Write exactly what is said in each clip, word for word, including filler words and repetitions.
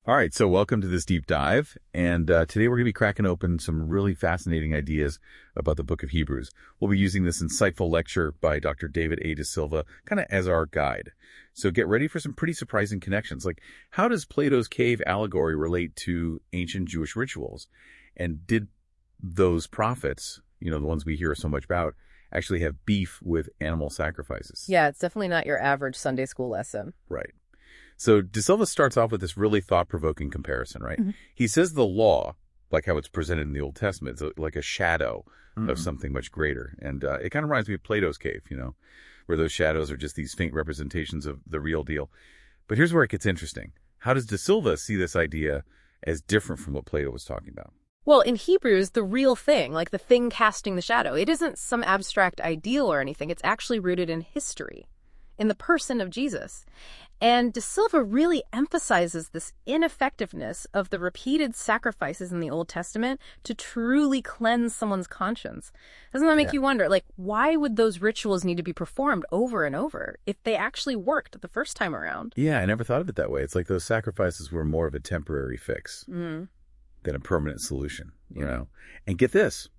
All right, so welcome to this deep dive, and uh, today we're going to be cracking open some really fascinating ideas about the book of Hebrews. We'll be using this insightful lecture by Doctor David A. deSilva kind of as our guide. So get ready for some pretty surprising connections, like how does Plato's cave allegory relate to ancient Jewish rituals? And did those prophets, you know, the ones we hear so much about, actually have beef with animal sacrifices? Yeah, it's definitely not your average Sunday school lesson. Right. So deSilva starts off with this really thought-provoking comparison, right? Mm-hmm. He says the law, like how it's presented in the Old Testament, is like a shadow mm-hmm. of something much greater. And uh, it kind of reminds me of Plato's cave, you know, where those shadows are just these faint representations of the real deal. But here's where it gets interesting. How does deSilva see this idea as different from what Plato was talking about? Well, in Hebrews, the real thing, like the thing casting the shadow, it isn't some abstract ideal or anything. It's actually rooted in history, in the person of Jesus. And deSilva really emphasizes this ineffectiveness of the repeated sacrifices in the Old Testament to truly cleanse someone's conscience. Doesn't that make yeah. you wonder, like, why would those rituals need to be performed over and over if they actually worked the first time around? Yeah, I never thought of it that way. It's like those sacrifices were more of a temporary fix mm. than a permanent solution, you know? And get this,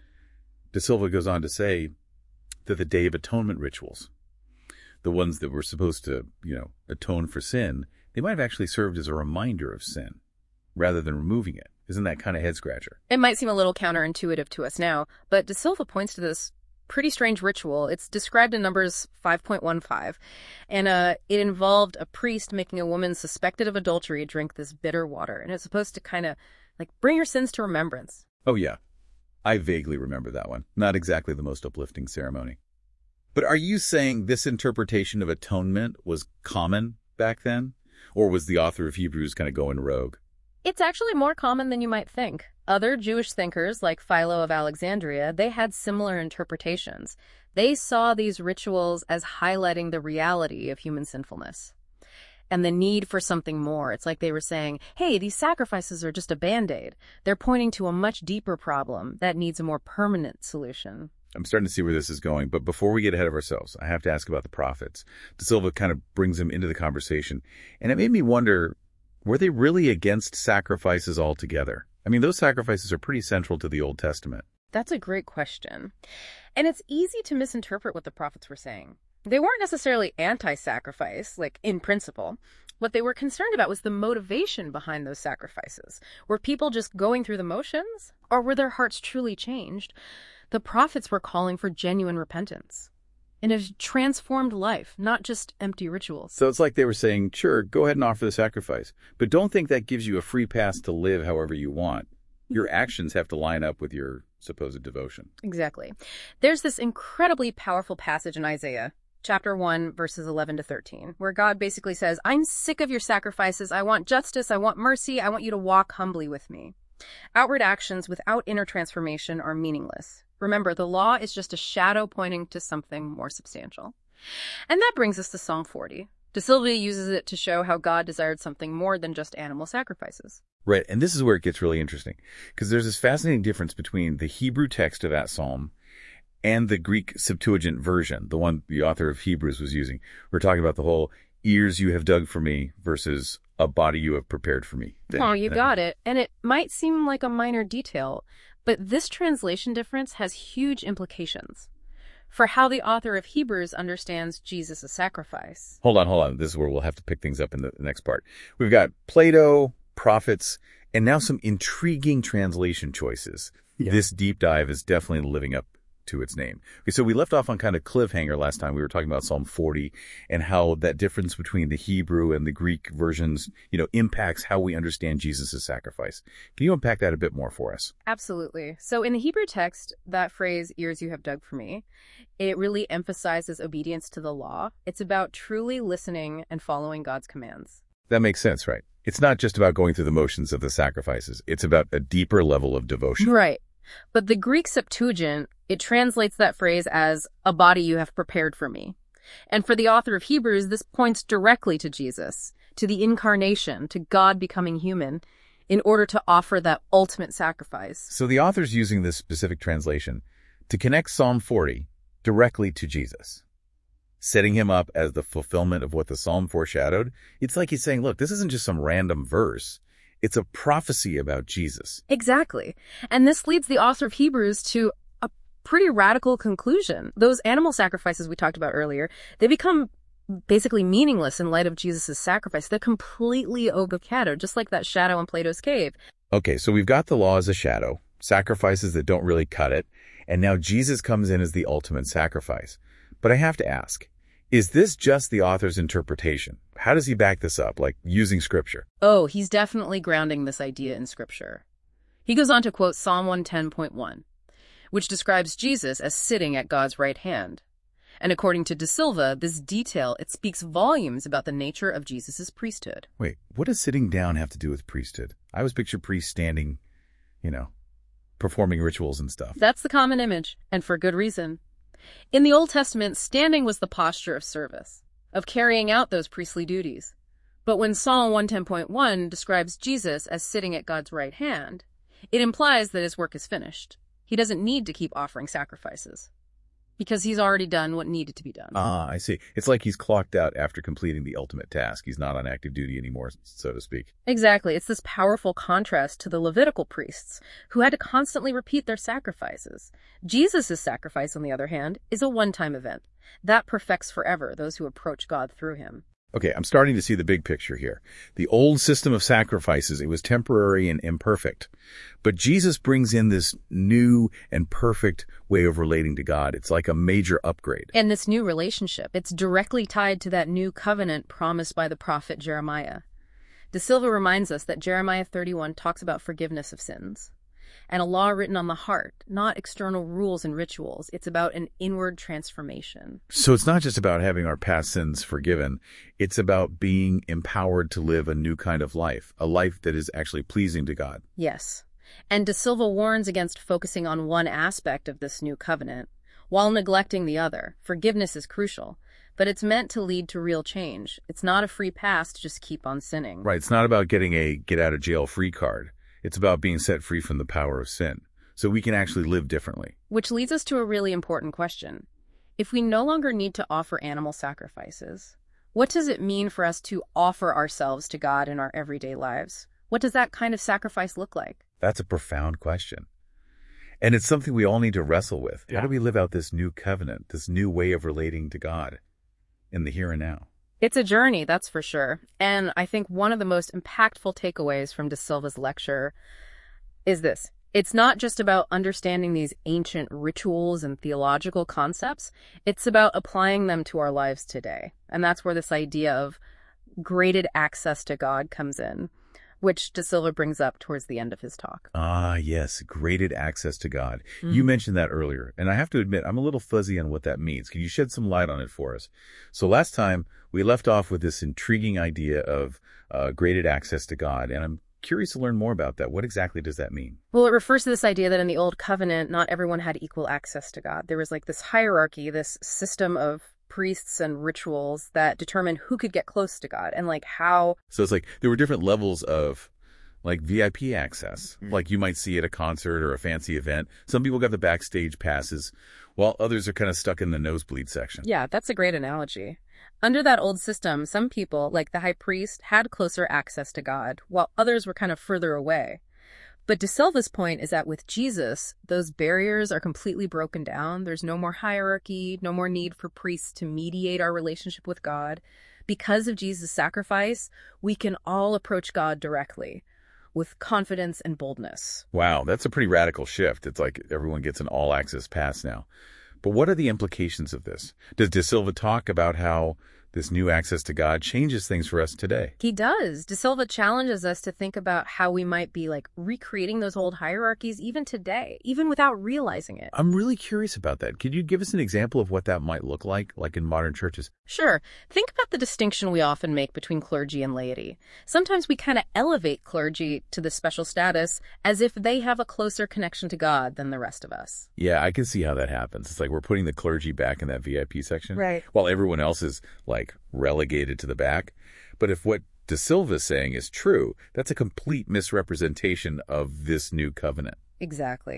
deSilva goes on to say that the Day of Atonement rituals, the ones that were supposed to, you know, atone for sin, they might have actually served as a reminder of sin rather than removing it. Isn't that kind of head scratcher? It might seem a little counterintuitive to us now, but deSilva points to this pretty strange ritual. It's described in Numbers five point one five, and uh, it involved a priest making a woman suspected of adultery drink this bitter water, and it's supposed to kind of like bring her sins to remembrance. Oh, yeah. I vaguely remember that one. Not exactly the most uplifting ceremony. But are you saying this interpretation of atonement was common back then? Or was the author of Hebrews kind of going rogue? It's actually more common than you might think. Other Jewish thinkers, like Philo of Alexandria, they had similar interpretations. They saw these rituals as highlighting the reality of human sinfulness and the need for something more. It's like they were saying, hey, these sacrifices are just a Band-Aid. They're pointing to a much deeper problem that needs a more permanent solution. I'm starting to see where this is going, but before we get ahead of ourselves, I have to ask about the prophets. deSilva kind of brings them into the conversation, and it made me wonder, were they really against sacrifices altogether? I mean, those sacrifices are pretty central to the Old Testament. That's a great question. And it's easy to misinterpret what the prophets were saying. They weren't necessarily anti-sacrifice, like in principle. What they were concerned about was the motivation behind those sacrifices. Were people just going through the motions, or were their hearts truly changed? The prophets were calling for genuine repentance and a transformed life, not just empty rituals. So it's like they were saying, sure, go ahead and offer the sacrifice, but don't think that gives you a free pass to live however you want. Your actions have to line up with your supposed devotion. Exactly. There's this incredibly powerful passage in Isaiah, chapter one, verses eleven to thirteen, where God basically says, I'm sick of your sacrifices. I want justice. I want mercy. I want you to walk humbly with me. Outward actions without inner transformation are meaningless. Remember, the law is just a shadow pointing to something more substantial. And that brings us to Psalm forty. deSilva uses it to show how God desired something more than just animal sacrifices. Right, and this is where it gets really interesting, because there's this fascinating difference between the Hebrew text of that psalm and the Greek Septuagint version, the one the author of Hebrews was using. We're talking about the whole ears you have dug for me versus a body you have prepared for me. Oh, you got it. And it might seem like a minor detail, but this translation difference has huge implications for how the author of Hebrews understands Jesus' sacrifice. Hold on, hold on. This is where we'll have to pick things up in the next part. We've got Plato, prophets, and now some intriguing translation choices. Yeah. This deep dive is definitely living up to its name. Okay, so we left off on kind of cliffhanger last time. We were talking about Psalm forty and how that difference between the Hebrew and the Greek versions, you know, impacts how we understand Jesus' sacrifice. Can you unpack that a bit more for us? Absolutely. So in the Hebrew text, that phrase, ears you have dug for me, it really emphasizes obedience to the law. It's about truly listening and following God's commands. That makes sense, right? It's not just about going through the motions of the sacrifices. It's about a deeper level of devotion. Right. But the Greek Septuagint, it translates that phrase as a body you have prepared for me. And for the author of Hebrews, this points directly to Jesus, to the incarnation, to God becoming human, in order to offer that ultimate sacrifice. So the author's using this specific translation to connect Psalm forty directly to Jesus. setting him up as the fulfillment of what the psalm foreshadowed. It's like he's saying, look, this isn't just some random verse. It's a prophecy about Jesus. Exactly. And this leads the author of Hebrews to a pretty radical conclusion. Those animal sacrifices we talked about earlier, they become basically meaningless in light of Jesus' sacrifice. They're completely overshadowed, just like that shadow in Plato's cave. Okay, so we've got the law as a shadow, sacrifices that don't really cut it, and now Jesus comes in as the ultimate sacrifice. But I have to ask, is this just the author's interpretation? How does he back this up, like using scripture? Oh, he's definitely grounding this idea in scripture. He goes on to quote Psalm one ten point one, which describes Jesus as sitting at God's right hand. And according to De Silva, this detail, it speaks volumes about the nature of Jesus' priesthood. Wait, what does sitting down have to do with priesthood? I always picture priests standing, you know, performing rituals and stuff. That's the common image, and for good reason. In the Old Testament, standing was the posture of service, of carrying out those priestly duties. But when Psalm one ten point one describes Jesus as sitting at God's right hand, it implies that his work is finished. He doesn't need to keep offering sacrifices, because he's already done what needed to be done. Ah, I see. It's like he's clocked out after completing the ultimate task. He's not on active duty anymore, so to speak. Exactly. It's this powerful contrast to the Levitical priests, who had to constantly repeat their sacrifices. Jesus' sacrifice, on the other hand, is a one-time event. That perfects forever those who approach God through him. Okay, I'm starting to see the big picture here. The old system of sacrifices, it was temporary and imperfect. But Jesus brings in this new and perfect way of relating to God. It's like a major upgrade. And this new relationship, it's directly tied to that new covenant promised by the prophet Jeremiah. De Silva reminds us that Jeremiah thirty-one talks about forgiveness of sins and a law written on the heart, not external rules and rituals. It's about an inward transformation. So it's not just about having our past sins forgiven. It's about being empowered to live a new kind of life, a life that is actually pleasing to God. Yes. And De Silva warns against focusing on one aspect of this new covenant while neglecting the other. Forgiveness is crucial, but it's meant to lead to real change. It's not a free pass to just keep on sinning. Right. It's not about getting a get-out-of-jail-free card. It's about being set free from the power of sin, so we can actually live differently. Which leads us to a really important question. If we no longer need to offer animal sacrifices, what does it mean for us to offer ourselves to God in our everyday lives? What does that kind of sacrifice look like? That's a profound question. And it's something we all need to wrestle with. Yeah. How do we live out this new covenant, this new way of relating to God in the here and now? It's a journey, that's for sure. And I think one of the most impactful takeaways from De Silva's lecture is this. It's not just about understanding these ancient rituals and theological concepts. It's about applying them to our lives today. And that's where this idea of graded access to God comes in, which De Silva brings up towards the end of his talk. Ah, yes, graded access to God. Mm. You mentioned that earlier, and I have to admit, I'm a little fuzzy on what that means. Can you shed some light on it for us? So last time, we left off with this intriguing idea of uh, graded access to God, and I'm curious to learn more about that. What exactly does that mean? Well, it refers to this idea that in the Old Covenant, not everyone had equal access to God. There was like this hierarchy, this system of priests and rituals that determine who could get close to God and like how. So it's like there were different levels of like V I P access, Mm. like you might see at a concert or a fancy event. Some people got the backstage passes, while others are kind of stuck in the nosebleed section. Yeah, that's a great analogy. Under that old system, some people, like the high priest, had closer access to God, while others were kind of further away. But De Silva's point is that with Jesus, those barriers are completely broken down. There's no more hierarchy, no more need for priests to mediate our relationship with God. Because of Jesus' sacrifice, we can all approach God directly with confidence and boldness. Wow, that's a pretty radical shift. It's like everyone gets an all-access pass now. But what are the implications of this? Does De Silva talk about how this new access to God changes things for us today? He does. De Silva challenges us to think about how we might be like recreating those old hierarchies even today, even without realizing it. I'm really curious about that. Could you give us an example of what that might look like, like in modern churches? Sure. Think about the distinction we often make between clergy and laity. Sometimes we kind of elevate clergy to this special status as if they have a closer connection to God than the rest of us. Yeah, I can see how that happens. It's like we're putting the clergy back in that V I P section, Right. while everyone else is like relegated to the back. But if what De Silva is saying is true, that's a complete misrepresentation of this new covenant. Exactly.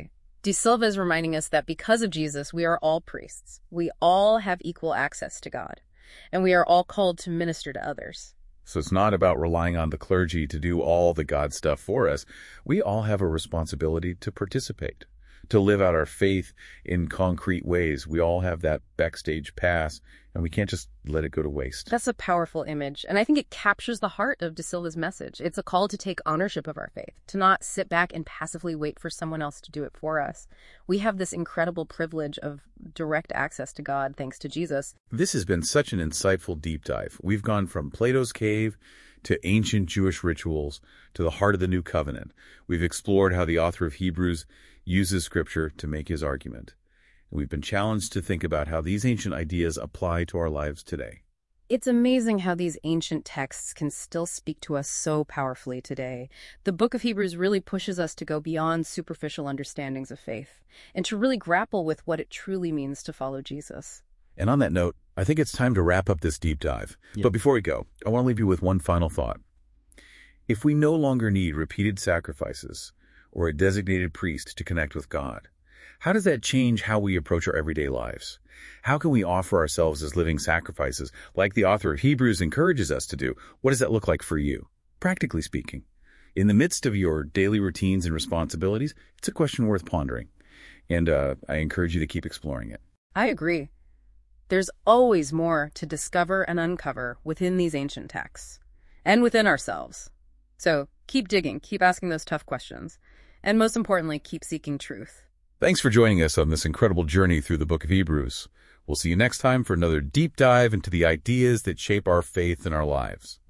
De Silva is reminding us that because of Jesus, we are all priests. We all have equal access to God, and we are all called to minister to others. So it's not about relying on the clergy to do all the God stuff for us. We all have a responsibility to participate, to live out our faith in concrete ways. We all have that backstage pass, and we can't just let it go to waste. That's a powerful image, and I think it captures the heart of De Silva's message. It's a call to take ownership of our faith, to not sit back and passively wait for someone else to do it for us. We have this incredible privilege of direct access to God thanks to Jesus. This has been such an insightful deep dive. We've gone from Plato's cave to ancient Jewish rituals to the heart of the New Covenant. We've explored how the author of Hebrews uses Scripture to make his argument. And we've been challenged to think about how these ancient ideas apply to our lives today. It's amazing how these ancient texts can still speak to us so powerfully today. The book of Hebrews really pushes us to go beyond superficial understandings of faith and to really grapple with what it truly means to follow Jesus. And on that note, I think it's time to wrap up this deep dive. Yep. But before we go, I want to leave you with one final thought. If we no longer need repeated sacrifices or a designated priest to connect with God, how does that change how we approach our everyday lives? How can we offer ourselves as living sacrifices like the author of Hebrews encourages us to do? What does that look like for you, practically speaking? In the midst of your daily routines and responsibilities, it's a question worth pondering. And uh, I encourage you to keep exploring it. I agree. There's always more to discover and uncover within these ancient texts and within ourselves. So keep digging, keep asking those tough questions, and most importantly, keep seeking truth. Thanks for joining us on this incredible journey through the book of Hebrews. We'll see you next time for another deep dive into the ideas that shape our faith and our lives.